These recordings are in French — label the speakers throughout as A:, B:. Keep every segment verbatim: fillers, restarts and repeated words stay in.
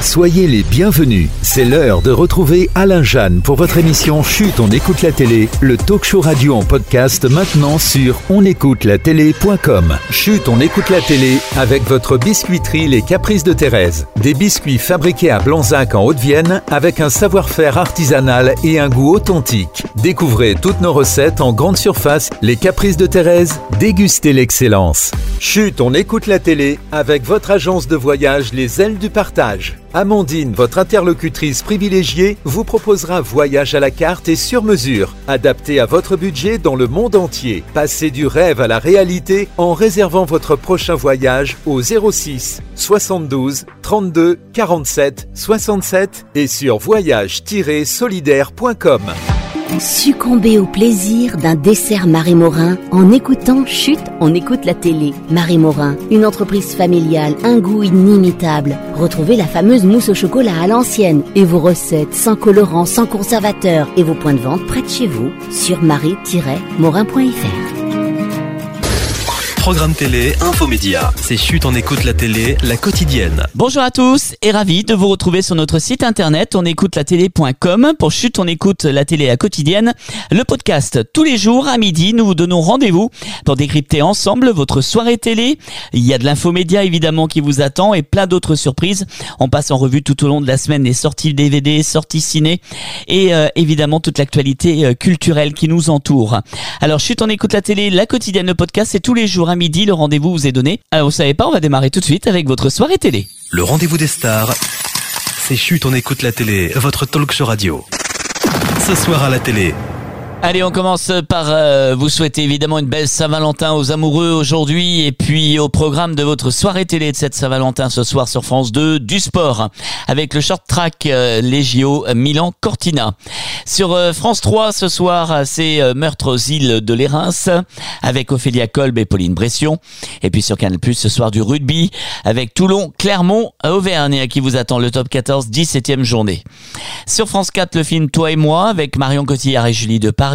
A: Soyez les bienvenus. C'est l'heure de retrouver Alain Jeanne pour votre émission Chut, on écoute la télé, le talk show radio en podcast maintenant sur on écoute la télé point com. Chut, on écoute la télé avec votre biscuiterie Les Caprices de Thérèse. Des biscuits fabriqués à Blanzac en Haute-Vienne avec un savoir-faire artisanal et un goût authentique. Découvrez toutes nos recettes en grande surface. Les Caprices de Thérèse, dégustez l'excellence. Chut, on écoute la télé avec votre agence de voyage Les Ailes du Partage. Amandine, votre interlocutrice privilégiée, vous proposera voyage à la carte et sur mesure, adapté à votre budget dans le monde entier. Passez du rêve à la réalité en réservant votre prochain voyage au zéro six soixante-douze trente-deux quarante-sept soixante-sept et sur voyage tiret solidaire point com.
B: Succombez au plaisir d'un dessert Marie Morin en écoutant Chut, on écoute la télé. Marie Morin, une entreprise familiale, un goût inimitable. Retrouvez la fameuse mousse au chocolat à l'ancienne et vos recettes sans colorant, sans conservateur et vos points de vente près de chez vous sur marie tiret morin point f r.
C: Programme télé, infomédia. C'est Chut, on écoute la télé, la quotidienne.
D: Bonjour à tous et ravi de vous retrouver sur notre site internet on écoute la télé point com pour Chut, on écoute la télé, la quotidienne. Le podcast, tous les jours à midi, nous vous donnons rendez-vous pour décrypter ensemble votre soirée télé. Il y a de l'infomédia évidemment qui vous attend et plein d'autres surprises. On passe en revue tout au long de la semaine les sorties D V D, sorties ciné et euh, évidemment toute l'actualité euh, culturelle qui nous entoure. Alors Chut, on écoute la télé, la quotidienne, le podcast, c'est tous les jours à midi, le rendez-vous vous est donné. Alors vous savez pas, on va démarrer tout de suite avec votre soirée télé.
C: Le rendez-vous des stars, c'est Chut, on écoute la télé, votre talk show radio. Ce soir à la télé.
D: Allez, on commence par euh, vous souhaiter évidemment une belle Saint-Valentin aux amoureux aujourd'hui et puis au programme de votre soirée télé de cette Saint-Valentin ce soir sur France deux, du sport avec le short track euh, les J O Milan-Cortina. Sur euh, France trois ce soir, c'est euh, Meurtre aux îles de l'Érins avec Ophélia Kolb et Pauline Bression. Et puis sur Canal plus, ce soir du rugby avec Toulon-Clermont à Auvergne qui vous attend le top quatorze, dix-septième journée. Sur France quatre, le film Toi et moi avec Marion Cotillard et Julie Depardieu.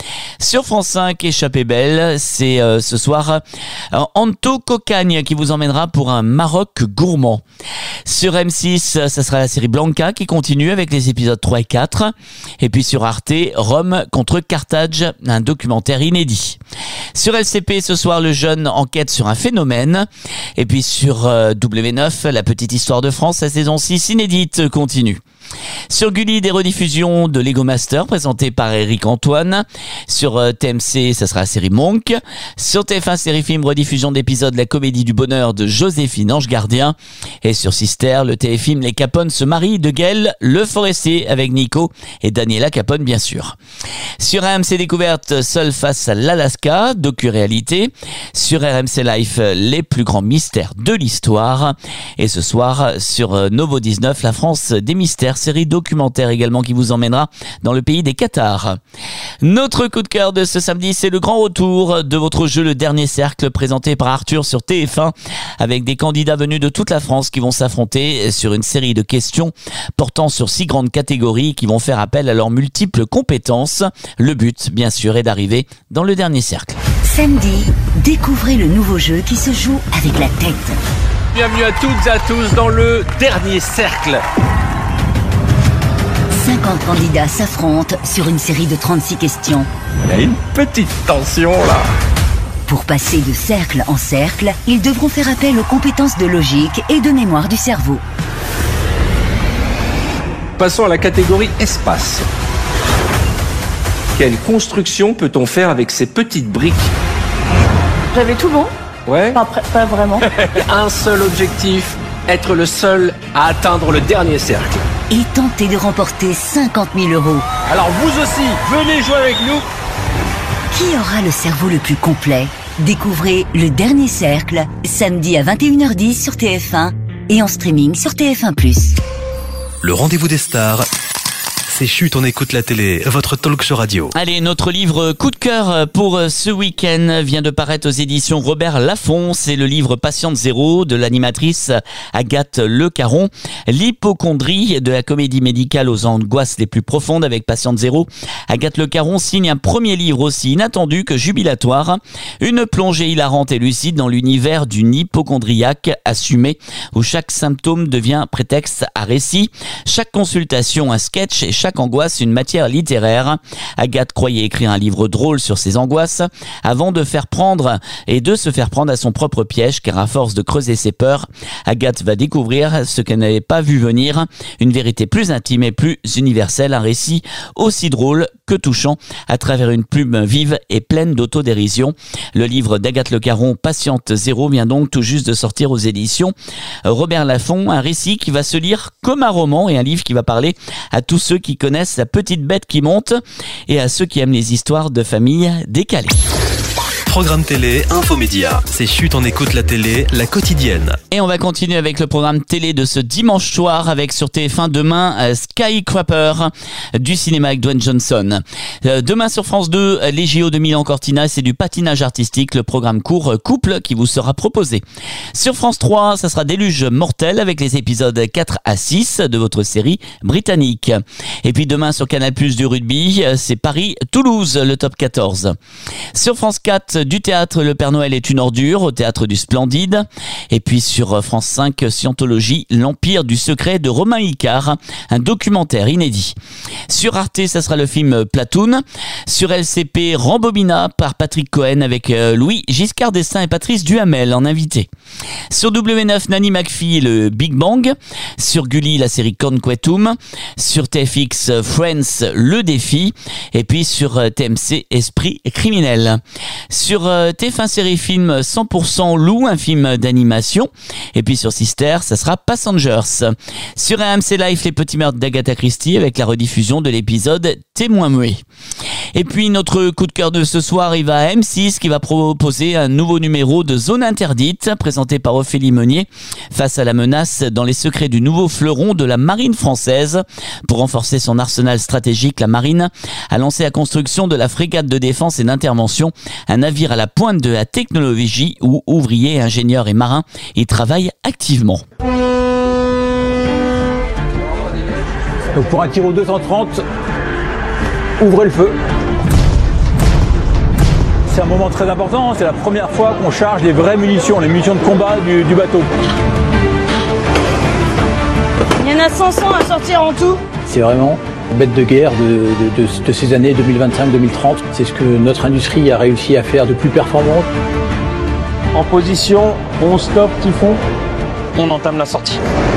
D: Sur France cinq, Échappée belle, c'est euh, ce soir euh, Anto Cocagne qui vous emmènera pour un Maroc gourmand. Sur M six, ça sera la série Blanca qui continue avec les épisodes trois et quatre. Et puis sur Arte, Rome contre Carthage, un documentaire inédit. Sur L C P, ce soir, le jeune enquête sur un phénomène. Et puis sur euh, W neuf, la petite histoire de France, la saison six inédite continue. Sur Gulli, des rediffusions de Lego Master présentées par Eric Antoine. Sur euh, T M C, ça sera la série Monk. Sur T F un Série Film, rediffusion d'épisodes de La Comédie du Bonheur de Joséphine Ange Gardien. Et sur Sister, le téléfilm Les Capone se marient de Gaël Le Forestier avec Nico et Daniela Capone bien sûr. Sur R M C Découverte, Seul face à l'Alaska, docu-réalité. Sur R M C Life, les plus grands mystères de l'histoire. Et ce soir, sur euh, Novo dix-neuf, la France des mystères, série documentaire également qui vous emmènera dans le pays des Qatars. Notre coup de cœur de ce samedi, c'est le grand retour de votre jeu Le Dernier Cercle présenté par Arthur sur T F un avec des candidats venus de toute la France qui vont s'affronter sur une série de questions portant sur six grandes catégories qui vont faire appel à leurs multiples compétences. Le but, bien sûr, est d'arriver dans le dernier cercle.
B: Samedi, découvrez le nouveau jeu qui se joue avec la tête.
E: Bienvenue à toutes et à tous dans le Dernier Cercle.
B: cinquante candidats s'affrontent sur une série de trente-six questions.
E: Il y a une petite tension là.
B: Pour passer de cercle en cercle, ils devront faire appel aux compétences de logique et de mémoire du cerveau.
E: Passons à la catégorie espace. Quelle construction peut-on faire avec ces petites briques?
F: J'avais tout bon.
E: Ouais.
F: Enfin, pr- pas vraiment.
E: Un seul objectif, être le seul à atteindre le dernier cercle.
B: Et tenter de remporter cinquante mille euros.
E: Alors vous aussi, venez jouer avec nous.
B: Qui aura le cerveau le plus complet? Découvrez Le Dernier Cercle, samedi à vingt et une heures dix sur T F un et en streaming sur T F un plus.
C: Le rendez-vous des stars, C'est Chut, on écoute la télé, votre talk show radio.
D: Allez, notre livre coup de cœur pour ce week-end vient de paraître aux éditions Robert Laffont. C'est le livre Patiente Zéro de l'animatrice Agathe Le Caron. L'hypocondrie de la comédie médicale aux angoisses les plus profondes avec Patiente Zéro. Agathe Le Caron signe un premier livre aussi inattendu que jubilatoire. Une plongée hilarante et lucide dans l'univers d'une hypocondriaque assumée où chaque symptôme devient prétexte à récit. Chaque consultation un sketch et chaque angoisse une matière littéraire. Agathe croyait écrire un livre drôle sur ses angoisses avant de faire prendre et de se faire prendre à son propre piège, car à force de creuser ses peurs, Agathe va découvrir ce qu'elle n'avait pas vu venir, une vérité plus intime et plus universelle, un récit aussi drôle que touchant à travers une plume vive et pleine d'autodérision. Le livre d'Agathe Le Caron, Patiente Zéro, vient donc tout juste de sortir aux éditions Robert Laffont, un récit qui va se lire comme un roman et un livre qui va parler à tous ceux qui connaissent la petite bête qui monte et à ceux qui aiment les histoires de famille décalées.
C: Programme télé, infomédia. C'est Chut, on écoute la télé, la quotidienne.
D: Et on va continuer avec le programme télé de ce dimanche soir avec sur T F un demain euh, Skyscraper du cinéma avec Dwayne Johnson. Euh, demain sur France deux, les J O de Milan-Cortina, c'est du patinage artistique, le programme court couple qui vous sera proposé. Sur France trois, ça sera Déluge mortel avec les épisodes quatre à six de votre série britannique. Et puis demain sur Canal plus du rugby, c'est Paris-Toulouse, le top quatorze. Sur France quatre, du théâtre, Le Père Noël est une ordure, au théâtre du Splendide. Et puis sur France cinq, Scientologie, l'Empire du secret de Romain Icard, un documentaire inédit. Sur Arte, ça sera le film Platoon. Sur L C P, Rambobina par Patrick Cohen avec Louis Giscard d'Estaing et Patrice Duhamel en invité. Sur W neuf, Nanny McPhee, le Big Bang. Sur Gulli, la série Conquetum. Sur T F X, Friends, le défi. Et puis sur T M C, Esprit criminel. Sur T F un série film cent pour cent Loup, un film d'animation. Et puis sur Sister, ça sera Passengers. Sur A M C Life, les petits meurtres d'Agatha Christie avec la rediffusion de l'épisode Témoin muet. Et puis notre coup de cœur de ce soir, il va à M six qui va proposer un nouveau numéro de Zone Interdite présenté par Ophélie Meunier face à la menace dans les secrets du nouveau fleuron de la marine française. Pour renforcer son arsenal stratégique, la marine a lancé la construction de la frégate de défense et d'intervention, un navire à la pointe de la technologie où ouvriers, ingénieurs et marins y travaillent activement.
G: Donc pour un tir au deux cent trente, ouvrez le feu. C'est un moment très important, c'est la première fois qu'on charge les vraies munitions, les munitions de combat du, du bateau.
F: Il y en a cinq cents à sortir en tout.
G: C'est vraiment une bête de guerre de, de, de, de ces années deux mille vingt-cinq deux mille trente. C'est ce que notre industrie a réussi à faire de plus performant.
H: En position, on stoppe typhon, on entame la sortie.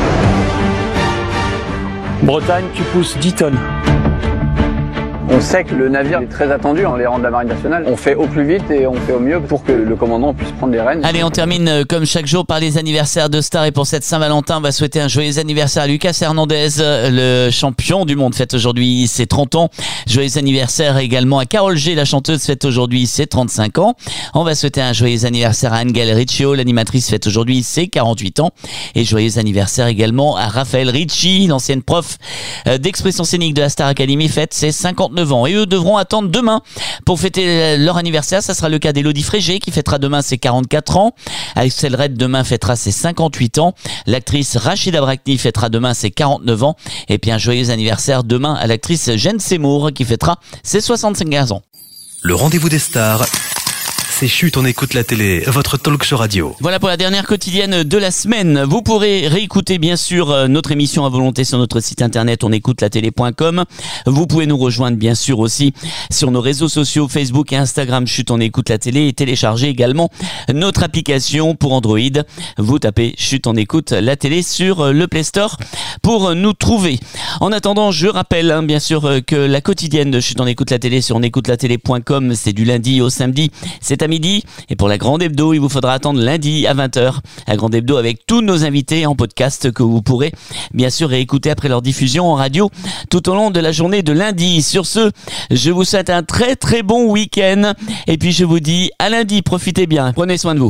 H: Bretagne, tu pousses dix tonnes.
I: On sait que le navire est très attendu en les rangs de la Marine nationale. On fait au plus vite et on fait au mieux pour que le commandant puisse prendre les rênes.
D: Allez, on termine comme chaque jour par les anniversaires de stars. Et pour cette Saint-Valentin, on va souhaiter un joyeux anniversaire à Lucas Hernandez, le champion du monde, fête aujourd'hui ses trente ans. Joyeux anniversaire également à Carole G, la chanteuse, fête aujourd'hui ses trente-cinq ans. On va souhaiter un joyeux anniversaire à Angel Riccio, l'animatrice, fête aujourd'hui ses quarante-huit ans. Et joyeux anniversaire également à Raphaël Ricci, l'ancienne prof d'expression scénique de la Star Academy, fête ses cinquante-neuf ans. Et eux devront attendre demain pour fêter leur anniversaire. Ça sera le cas d'Élodie Frégé qui fêtera demain ses quarante-quatre ans. Axel Red demain fêtera ses cinquante-huit ans. L'actrice Rachida Brakni fêtera demain ses quarante-neuf ans. Et puis un joyeux anniversaire demain à l'actrice Jeanne Seymour qui fêtera ses soixante-quinze ans.
C: Le rendez-vous des stars. C'est Chut, on écoute la télé, votre talk show radio.
D: Voilà pour la dernière quotidienne de la semaine. Vous pourrez réécouter bien sûr notre émission à volonté sur notre site internet on écoute la télé point com. Vous pouvez nous rejoindre bien sûr aussi sur nos réseaux sociaux Facebook et Instagram Chut, on écoute la télé, et télécharger également notre application pour Android. Vous tapez Chut, on écoute la télé sur le Play Store pour nous trouver. En attendant, je rappelle hein, bien sûr que la quotidienne de Chut, on écoute la télé sur on écoute la télé point com, c'est du lundi au samedi, c'est à midi. Et pour la Grande Hebdo, il vous faudra attendre lundi à vingt heures. La Grande Hebdo avec tous nos invités en podcast que vous pourrez bien sûr réécouter après leur diffusion en radio tout au long de la journée de lundi. Sur ce, je vous souhaite un très très bon week-end. Et puis je vous dis à lundi, profitez bien, prenez soin de vous.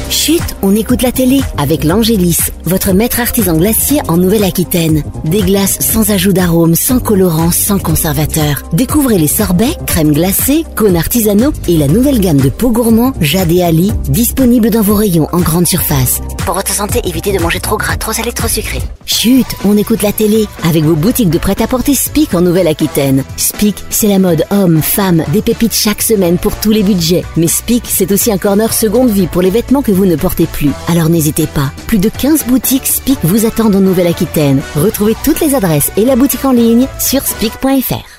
B: Chut, on écoute la télé avec l'Angélis, votre maître artisan glacier en Nouvelle-Aquitaine. Des glaces sans ajout d'arômes, sans colorants, sans conservateurs. Découvrez les sorbets, crèmes glacées, cônes artisanaux et la nouvelle gamme de pots gourmands Jade et Ali, disponible dans vos rayons en grande surface. Pour votre santé, évitez de manger trop gras, trop salé, trop sucré. Chut, on écoute la télé avec vos boutiques de prêt-à-porter Spic en Nouvelle-Aquitaine. Spic, c'est la mode homme, femme, des pépites chaque semaine pour tous les budgets. Mais Spic, c'est aussi un corner seconde vie pour les vêtements que vous ne portez plus. Alors n'hésitez pas, plus de quinze boutiques Spic vous attendent en Nouvelle-Aquitaine. Retrouvez toutes les adresses et la boutique en ligne sur spic point f r.